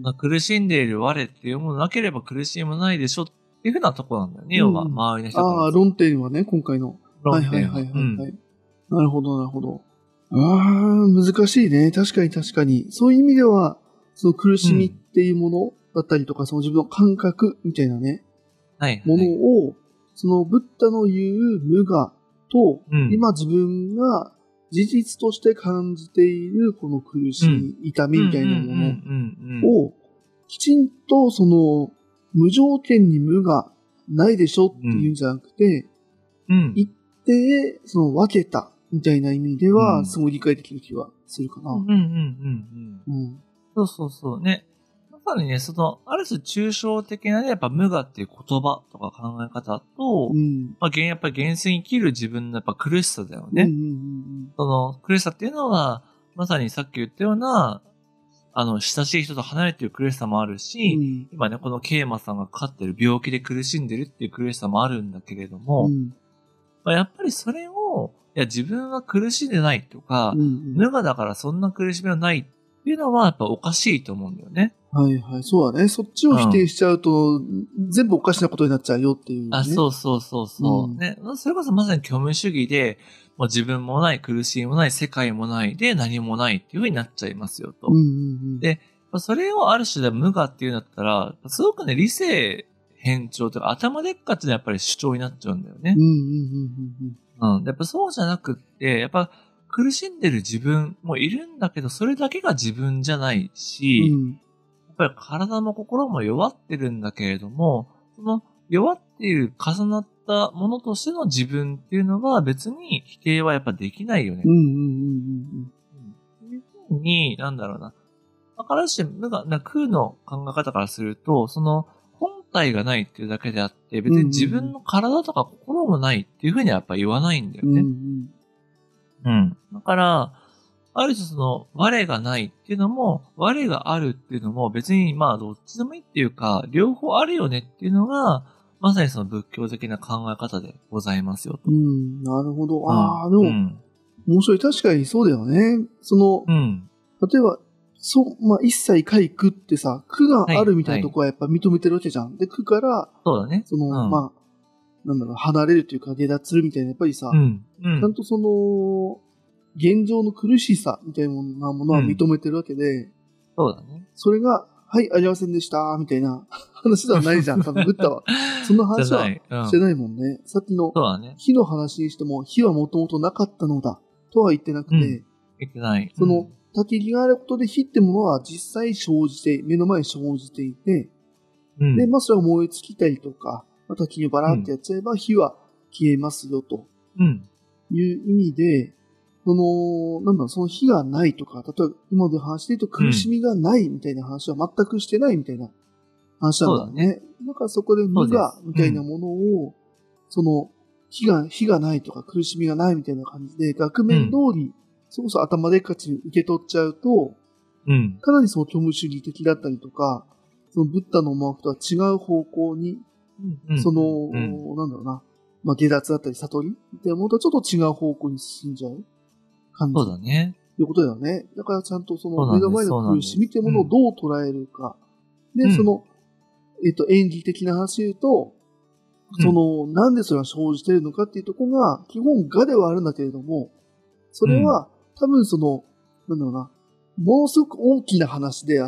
苦しんでいる我っていうものなければ苦しいもないでしょっていうふうなとこなんだよね、要は、周りの人から。 論点はね、今回の。 論点は。 なるほど、なるほど。難しいね。確かに。そういう意味では、その苦しみっていうものだったりとか、その自分の感覚みたいなね、ものを、そのブッダの言う無我と、今自分が事実として感じているこの苦しみ、痛みみたいなものを、きちんとその無条件に無がないでしょっていうんじゃなくて、一定その分けたみたいな意味では、すごい理解できる気はするかな。 そうね。まさにね、ある種抽象的なね、やっぱ無我っていう言葉とか考え方と、やっぱり現世に生きる自分のやっぱ苦しさだよね。その苦しさっていうのは、まさにさっき言ったような、親しい人と離れている苦しさもあるし、今ね、このケイマさんがかかってる病気で苦しんでるっていう苦しさもあるんだけれども、やっぱりそれを、自分は苦しんでないとか、無我だからそんな苦しみはないっていうのはやっぱおかしいと思うんだよね。 はいはい。そうだね。そっちを否定しちゃうと、全部おかしなことになっちゃうよっていう、ね。 そう。ね。それこそまさに虚無主義で、もう自分もない、苦しみもない、世界もないで何もないっていう風になっちゃいますよと。で、それをある種で無我っていうんだったら、すごくね、理性偏重とか頭でっかちのやっぱり主張になっちゃうんだよね。やっぱそうじゃなくって、やっぱ苦しんでる自分もいるんだけど、それだけが自分じゃないし、やっぱり体も心も弱ってるんだけれども、その弱っている重なったものとしての自分っていうのは別に否定はやっぱできないよね。っていうふうに、なんだろうな。からして空の考え方からすると、その本体がないっていうだけであって、別に自分の体とか心もないっていうふうにはやっぱ言わないんだよね。だから、ある種その、我がないっていうのも、我があるっていうのも別にどっちでもいいっていうか、両方あるよねっていうのが、まさにその仏教的な考え方でございますよと。 なるほど。でも、面白い。確かにそうだよね。その、例えば、一切解苦ってさ、苦があるみたいなとこはやっぱ認めてるわけじゃん。で、苦から、 そうだね。 離れるというか下脱するみたいな、やっぱりさ、ちゃんとその、現状の苦しさみたいなものは認めてるわけで、 そうだね。 それが、はい、ありませんでした、みたいな話ではないじゃん、多分、ブッダは。そんな話はしてないもんね。さっきの火の話にしても、火はもともとなかったのだ、とは言ってなくて、 言ってない。 その、焚き火があることで火ってものは実際生じて、目の前に生じていて、で、それが燃え尽きたりとか、焚き火をバラってやっちゃえば火は消えますよ、という意味で、その火がないとか、例えば今の話で言うと苦しみがないみたいな話は全くしてないみたいな話なんだね。だからそこで無我みたいなものを、その火がないとか苦しみがないみたいな感じで、額面通り、そこそ頭でっかちに受け取っちゃうと、かなりその虚無主義的だったりとか、そのブッダの思惑とは違う方向に、その、下脱だったり悟りみたいなものとはちょっと違う方向に進んじゃう感じ。 そうだね。 いうことだよね。だからちゃんとその目のそうなんです。 前の苦しみっていうものをどう捉えるか。で、その、演技的な話で言うと、その、なんでそれが生じているのかっていうところが、基本我ではあるんだけれども、それは、多分その、なんだろうな、ものすごく大きな話であって、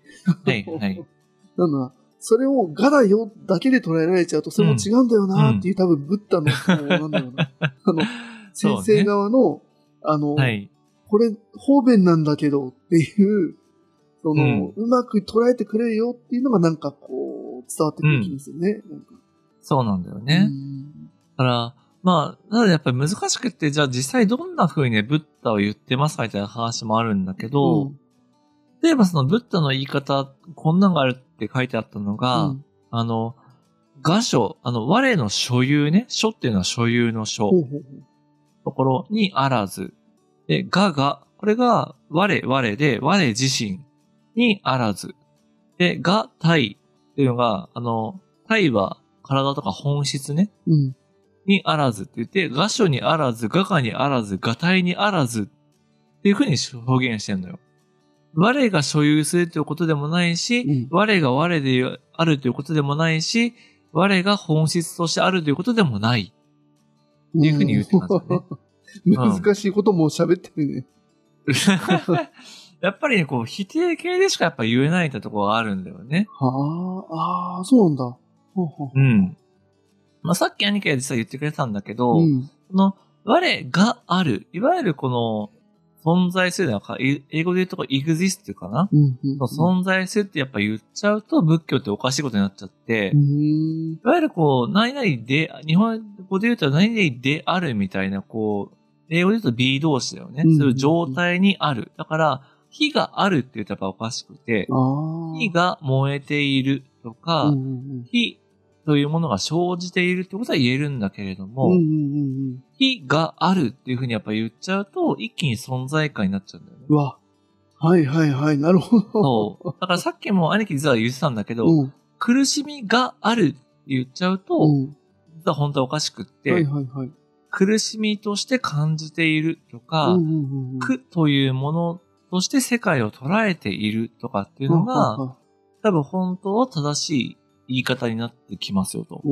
はいはい。 なんだろうな、それを我だよだけで捉えられちゃうと、それも違うんだよなっていう、多分、ブッダの、なんだろうな、先生側の、 はい。 これ、方便なんだけどっていう、その、うまく捉えてくれよっていうのがなんかこう、伝わってくる気がするね。なんかそうなんだよね。だから、まあ、なのでやっぱり難しくって、じゃあ実際どんな風にね、ブッダを言ってますかみたいな話もあるんだけど、例えばそのブッダの言い方、こんなのがあるって書いてあったのが、我所、我の所有ね、所っていうのは所有の所、ところにあらず。で、が、これが我で、我自身にあらず。で、体っていうのが、体は体とか本質ね。にあらずって言って、我所にあらず、我がにあらず、我体にあらずっていう風に表現してんのよ。我が所有するということでもないし、我が我であるということでもないし、我が本質としてあるということでもない。っていう風に言ってたんですよね。 難しいことも喋ってるね。 やっぱりね、こう、否定形でしかやっぱ言えないってところがあるんだよね。 はあ、そうなんだ。 うん。まあ、さっき兄貴が実は言ってくれたんだけど、この、我がある、いわゆるこの、存在するのは、英語で言うとexist っていうかな、存在するってやっぱ言っちゃうと仏教っておかしいことになっちゃって、いわゆるこう、何々で、日本語で言うと何々であるみたいな、こう、英語で言うと B 動詞だよね。そういう状態にある。だから、火があるって言うとやっぱおかしくて、火が燃えているとか、火というものが生じているってことは言えるんだけれども、火があるっていうふうにやっぱ言っちゃうと、一気に存在感になっちゃうんだよね。 うわ。はいはいはい、なるほど。 そう。だからさっきも兄貴実は言ってたんだけど、苦しみがあるって言っちゃうと、実は本当はおかしくって、苦しみとして感じているとか、苦というものとして世界を捉えているとかっていうのが、多分本当は正しい言い方になってきますよと。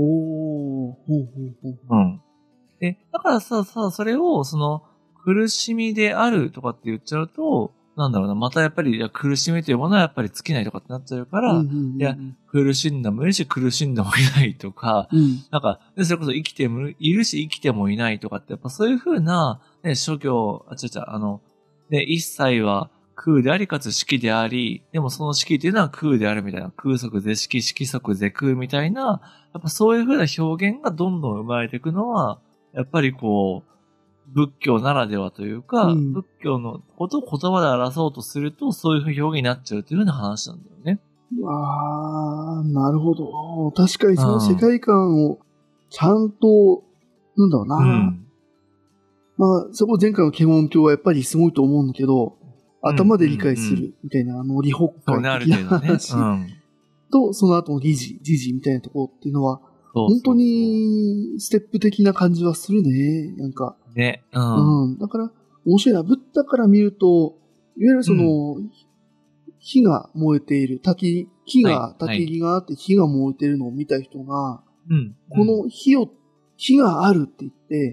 で、だからさ、それを、その、苦しみであるとかって言っちゃうと、なんだろうな、またやっぱり、苦しみというものはやっぱり尽きないとかってなっちゃうから、いや、苦しんだもいるし、苦しんだもいないとか、なんか、それこそ生きてもいるし、生きてもいないとかって、やっぱそういう風な、ね、諸行、ね、一切は空でありかつ色であり、でもその色っていうのは空であるみたいな、空即是色、色即是空みたいな、やっぱそういう風な表現がどんどん生まれていくのは、やっぱりこう、仏教ならではというか、仏教のことを言葉で表そうとすると、そういう表現になっちゃうというような話なんだよね。 なるほど。確かにその世界観をちゃんと、なんだろうな。まあ、そこ前回の検温教はやっぱりすごいと思うんだけど、頭で理解するみたいな、理北会的な話と、その後の時事みたいなところっていうのは、本当にステップ的な感じはするね。なんか。 ね。 だから、面白いな。ブッダから見ると、いわゆるその、火が燃えている。焚き火があって火が燃えているのを見た人が、この火があるって言って、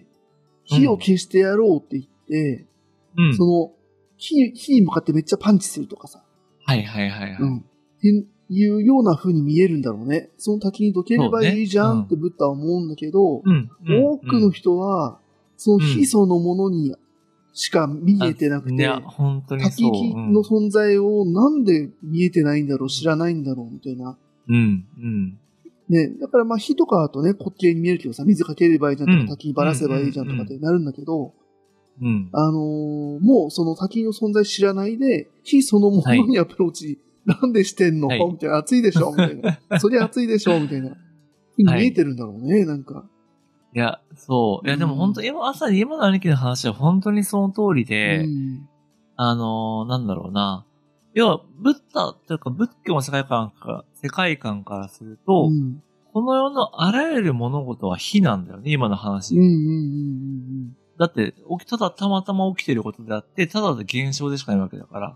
火を消してやろうって言って、その、火に向かってめっちゃパンチするとかさ。っていうような風に見えるんだろうね。その滝にどければいいじゃんってブッダは思うんだけど、多くの人は、その火そのものにしか見えてなくて、滝の存在をなんで見えてないんだろう、知らないんだろうみたいな。ね、だからまあ火とかだとね、滑稽に見えるけどさ、水かければいいじゃんとか、滝にばらせばいいじゃんとかってなるんだけど、もうその滝の存在知らないで、火そのものにアプローチ、なんでしてんの、みたいな。暑いでしょみたいな。そりゃ暑いでしょみたいな。見えてるんだろうね、なんか。 いや、そう。いや、でも本当今の兄貴の話は本当にその通りで、なんだろうな。要は、ブッダというか仏教の世界観からすると、この世のあらゆる物事は火なんだよね、今の話。 だって、ただたまたま起きてることであって、ただで現象でしかないわけだから。 うん。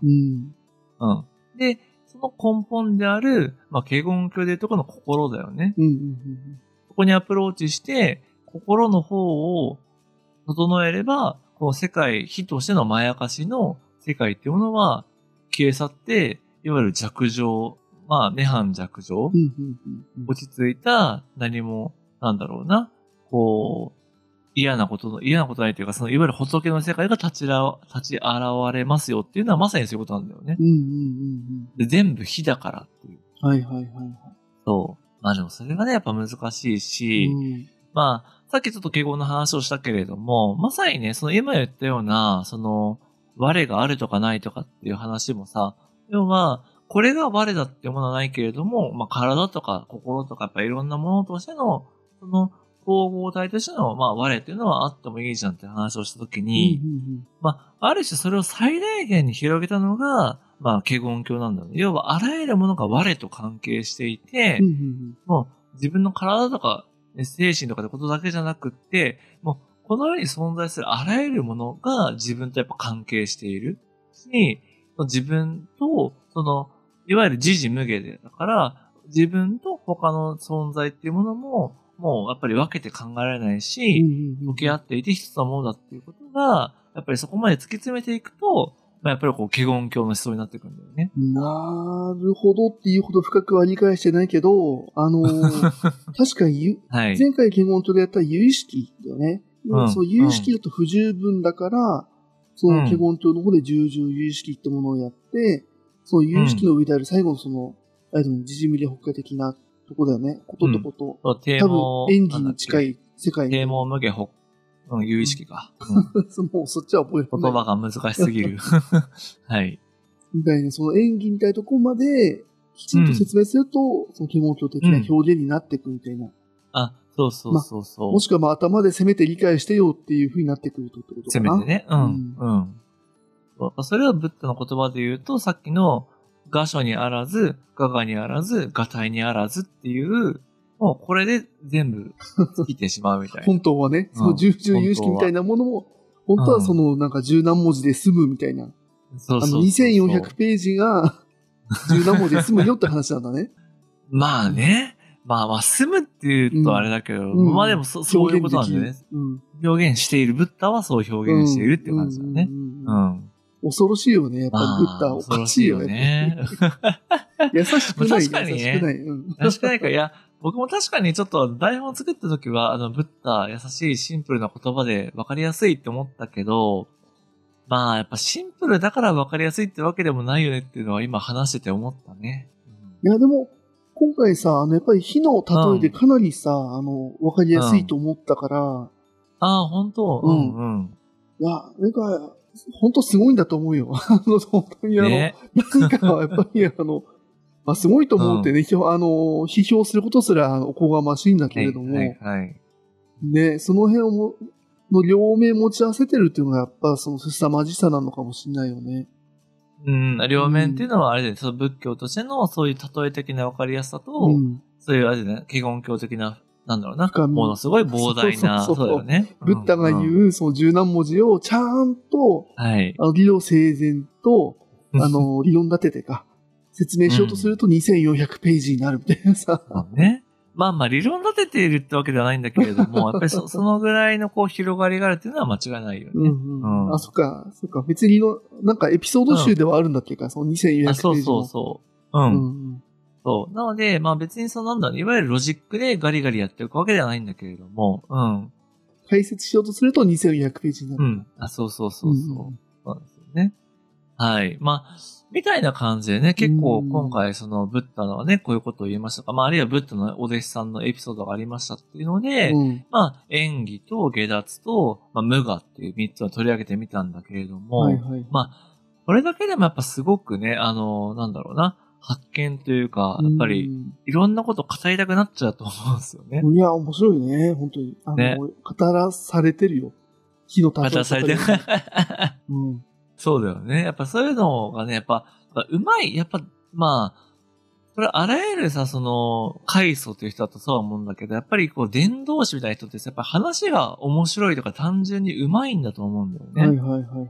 うん。で、その根本である、まあ、華厳教でいうところの心だよね。 うんうんうん。 そこにアプローチして、心の方を整えれば、この世界、火としてのまやかしの世界っていうものは消え去って、いわゆる弱情、まあ、涅槃弱情、落ち着いた何も、なんだろうな、こう、嫌なことないというか、その、いわゆる仏の世界が立ち現れますよっていうのはまさにそういうことなんだよね。で、全部火だからっていう。 はいはいはいはい。 そう。まあでもそれがね、やっぱ難しいし、まあ、さっきちょっと敬語の話をしたけれども、まさにね、その今言ったような、その、我があるとかないとかっていう話もさ、要は、これが我だっていうものはないけれども、まあ体とか心とかやっぱいろんなものとしての、その、統合体としての、まあ我っていうのはあってもいいじゃんって話をしたときに、まあ、ある種それを最大限に広げたのが、まあ、華厳教なんだよね。要は、あらゆるものが我と関係していて、もう、自分の体とか、精神とかってことだけじゃなくって、もう、この世に存在するあらゆるものが自分とやっぱ関係しているし、自分と、その、いわゆる時事無下で、だから、自分と他の存在っていうものも、もうやっぱり分けて考えられないし、向き合っていて一つのものだっていうことが、やっぱりそこまで突き詰めていくと、まあ、やっぱりこう、華厳教の思想になっていくんだよね。 なるほどっていうほど深くは理解してないけど、確かに、はい、前回華厳教でやった有意識だよね。そう、有意識だと不十分だから、その華厳教の方で重々有意識ってものをやって、その有意識の上である最後のその、時事無理北海的なとこだよね。こととこと。多分演技に近い世界。 啓蒙無下北有意識か。 もうそっちは覚える。 言葉が難しすぎる。はい。 みたいな、その演技みたいなところまで、きちんと説明すると、その華厳教的な表現になっていくみたいな。 あ、そうそうそうそう。 もしくはまあ頭で攻めて理解してよっていう風になってくるってことかな。 攻めてね。それはブッダの言葉で言うと、さっきの、ガ書にあらず、ガガにあらず、ガタイにあらずっていう、もうこれで全部尽きてしまうみたいな。 本当はね、その重々有識みたいなものも、本当はそのなんか十何文字で済むみたいな。2400ページが十何文字で済むよって話なんだね。 まあね。まあ済むって言うとあれだけど、まあでもそういうことなんだよね。表現している、ブッダはそう表現しているって感じだね。 恐ろしいよね。やっぱりブッダおかしいよね。優しくない。 確かにね。確かにか。いや、僕も確かにちょっと台本作った時は、ブッダ優しいシンプルな言葉で分かりやすいって思ったけど、まあやっぱシンプルだから分かりやすいってわけでもないよねっていうのは今話してて思ったね。 いやでも、今回さ、やっぱり火の例えでかなりさ、分かりやすいと思ったから。ああ、本当いや、なんか、本当すごいんだと思うよ。本当に何かやっぱりまあ、すごいと思うってね、批評することすらおこがましいんだけれども、ね、その辺の両面持ち合わせてるっていうのがやっぱその凄まじさなのかもしれないよね。 両面っていうのはあれで、その仏教としてのそういう例え的な分かりやすさと、そういうあれでね、華厳教的な、なんだろうな、ものすごい膨大な、そうだよね。 ブッダが言う、その十何文字をちゃんと、理路整然と、理論立ててか、説明しようとすると2400ページになるみたいなさ。 ね。まあ理論立てているってわけではないんだけれども、やっぱりそのぐらいのこう広がりがあるっていうのは間違いないよね。 あ、そっか。別になんかエピソード集ではあるんだっけか、その2400ページの。 そう。なので、まあ別になんだろう、いわゆるロジックでガリガリやってるわけではないんだけれども、 解説しようとすると2400ページになる。 そうなんですよね。はい。まあ、みたいな感じでね、結構今回ブッダのね、こういうことを言いましたか、まああるいはブッダのお弟子さんのエピソードがありましたっていうので、まあ演技と下脱と、まあ無我っていう3つを取り上げてみたんだけれども、まあ、これだけでもやっぱすごくね、なんだろうな、発見というか、やっぱりいろんなこと語りたくなっちゃうと思うんですよね。 いや、面白いね、本当に。語らされてるよ。火の例え。 語らされてる。そうだよね。やっぱそういうのがね、やっぱ、うまい。やっぱ、まあ、 これあらゆるさ、階層という人だとそうは思うんだけど、やっぱりこう、伝道師みたいな人ってやっぱ話が面白いとか単純に上手いんだと思うんだよね。 はいはいはいはい。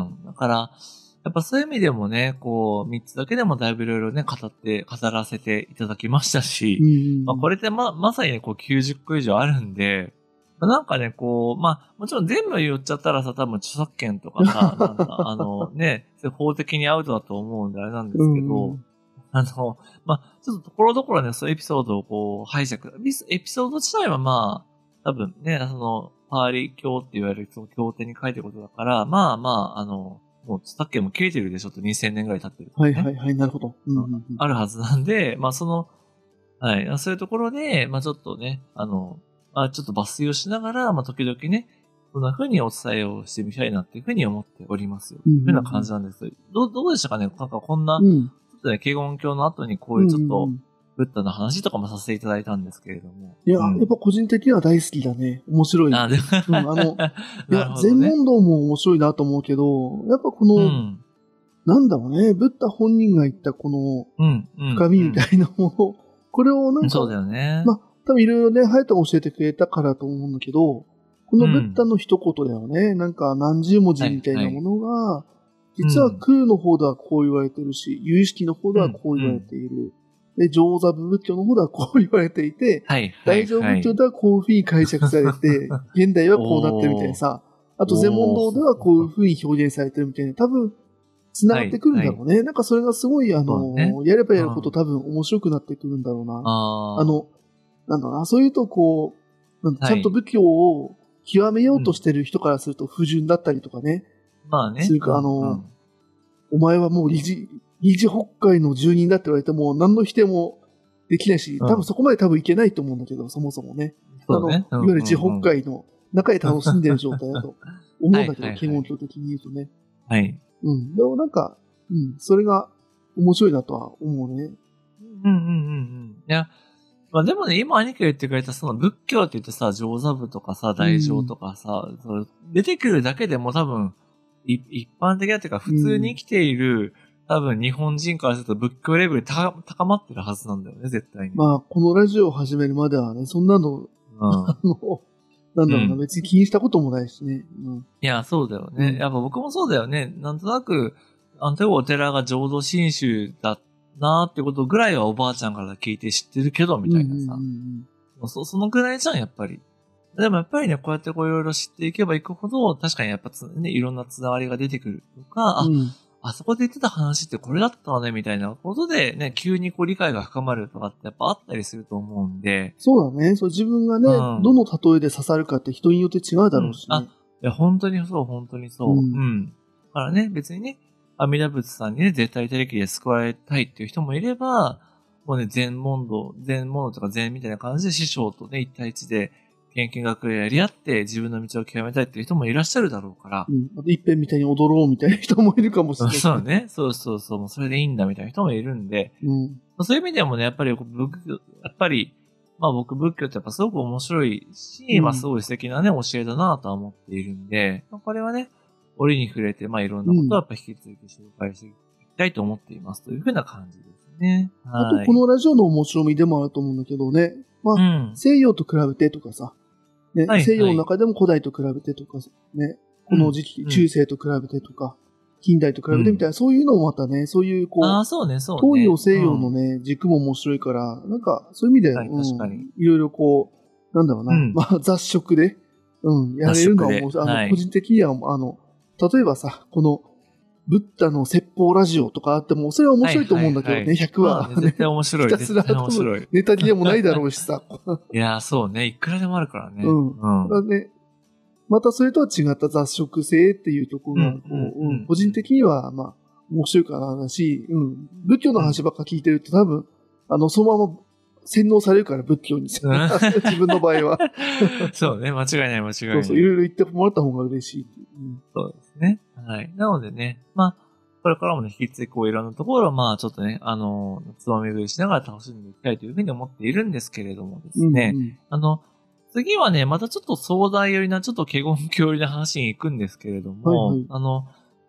だから、やっぱそういう意味でもね、こう、3つだけでもだいぶいろいろね、語らせていただきましたし、これってまさにね、こう90個以上あるんで、なんかね、こう、もちろん全部言っちゃったらさ、多分著作権とかさ、なんか法的にアウトだと思うんであれなんですけど、ちょっとところどころね、そういうエピソードをこう、解釈、エピソード自体は多分ね、パーリ教って言われるその経典に書いてることだから、もう著作権も切れてるでしょと2000年ぐらい経ってる、 ね。はいはいはい、なるほど。 あるはずなんで、はい、そういうところで、ちょっとね、ちょっと抜粋をしながら、時々ね、こんな風にお伝えをしてみたいなっていう風に思っておりますよ。という風な感じなんです。どうでしたかね、なんかこんな、ちょっとね、華厳教の後にこういうちょっと、ブッダの話とかもさせていただいたんですけれども。 いや、やっぱ個人的には大好きだね。面白い。いや、禅問答も面白いなと思うけど、やっぱこの、なんだろうね、ブッダ本人が言ったこの、深みみたいなもの、これをなんか、 そうだよね。 多分いろいろね、ハヤトが教えてくれたからと思うんだけど、このブッダの一言だよね、なんか何十文字みたいなものが、実は空の方ではこう言われてるし、有意識の方ではこう言われている。で、上座部仏教の方ではこう言われていて、大乗仏教ではこういうふうに解釈されて、現代はこうなってるみたいなさ、あと禅問答ではこういうふうに表現されてるみたいな、多分、繋がってくるんだろうね。なんかそれがすごい、やればやるほど多分面白くなってくるんだろうな。なんだろうな、そういうとこう、ちゃんと仏教を極めようとしてる人からすると不純だったりとかね。そういうか、お前はもう理事北海の住人だって言われても何の否定もできないし、多分そこまでいけないと思うんだけど、そもそもね。いわゆる自北海の中で楽しんでる状態だと思うんだけど、基本的に言うとね。 はい。 でもなんか、それが面白いなとは思うね。 いや、でもね、今兄貴が言ってくれたその仏教って言ってさ、上座部とかさ、大乗とかさ、出てくるだけでも多分、一般的だっていうか普通に生きている、多分日本人からすると仏教レベル高まってるはずなんだよね、絶対に。 このラジオを始めるまではね、そんなの、なんだろうな、別に気にしたこともないしね。 いや、そうだよね。やっぱ僕もそうだよね。なんとなく、お寺が浄土真宗だなーってことぐらいはおばあちゃんから聞いて知ってるけど、みたいなさ。そのぐらいじゃん、やっぱり。でもやっぱりね、こうやってこういろいろ知っていけばいくほど、確かにやっぱね、いろんなつながりが出てくるとか、あそこで言ってた話ってこれだったのね、みたいなことでね、急にこう理解が深まるとかってやっぱあったりすると思うんで。 そうだね。自分がね、どの例えで刺さるかって人によって違うだろうしね。 いや、本当にそう。だからね、別にね、阿弥陀仏さんにね、絶対手力で救われたいっていう人もいれば、もうね、禅問答とか禅みたいな感じで師匠とね、一対一で、研究学をやり合って自分の道を極めたいっていう人もいらっしゃるだろうから。 一遍みたいに踊ろうみたいな人もいるかもしれない。 そうね。そう。もうそれでいいんだみたいな人もいるんで。そういう意味でもね、やっぱり僕仏教ってやっぱすごく面白いし、すごい素敵なね、教えだなとは思っているんで、これはね、折に触れて、いろんなことをやっぱ引き続き紹介していきたいと思っていますというふうな感じですね。 あと、このラジオの面白みでもあると思うんだけどね。西洋と比べてとかさ、ね、西洋の中でも古代と比べてとか、ね、この時期、中世と比べてとか、近代と比べてみたいな、そういうのもまたね、そういうそうね。 東洋西洋のね、軸も面白いから、なんか、そういう意味で、 確かにいろいろなんだろうな、雑食で、やれるのは面白い。個人的には、例えばさ、この、ブッダの説法ラジオとかあっても、それは面白いと思うんだけどね、100は。 絶対面白い。 ひたすらネタ切れもないだろうしさ。 いや、そうね。いくらでもあるからね。 またそれとは違った雑食性っていうところが、個人的には、面白いかなだし、仏教の話ばっか聞いてると多分、そのまま洗脳されるから、仏教に。自分の場合は。 そうね。間違いない。 そう、いろいろ言ってもらった方が嬉しい。 そうですね。はい。なのでね、これからもね、引き続きいろんなところを、ちょっとね、つまみ食いしながら楽しんでいきたいというふうに思っているんですけれどもですね、次はね、またちょっと壮大寄りな、ちょっと華厳教寄りな話に行くんですけれども、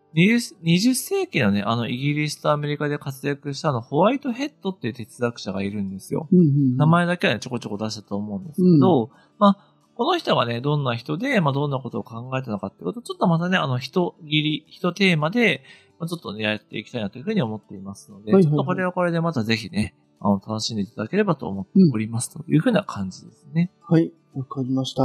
20世紀のね、イギリスとアメリカで活躍したホワイトヘッドっていう哲学者がいるんですよ。名前だけはね、ちょこちょこ出したと思うんですけど、この人がね、どんな人で、どんなことを考えたのかってことを、ちょっとまたね、人テーマで、ちょっとね、やっていきたいなというふうに思っていますので、ちょっとこれはこれでまたぜひね、楽しんでいただければと思っておりますというふうな感じですね。 はい、わかりました。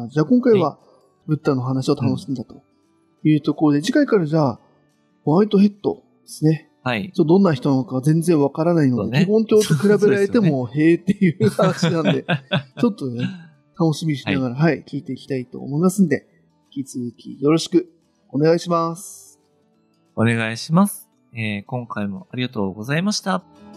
じゃあ今回は、ブッダの話を楽しんだというところで、次回からじゃあ、ホワイトヘッドですね。 はい。 どんな人なのか全然わからないので、基本教と比べられても、へーっていう話なんで、ちょっとね、楽しみにしながら、聞いていきたいと思いますんで、引き続きよろしくお願いします。 お願いします。今回もありがとうございました。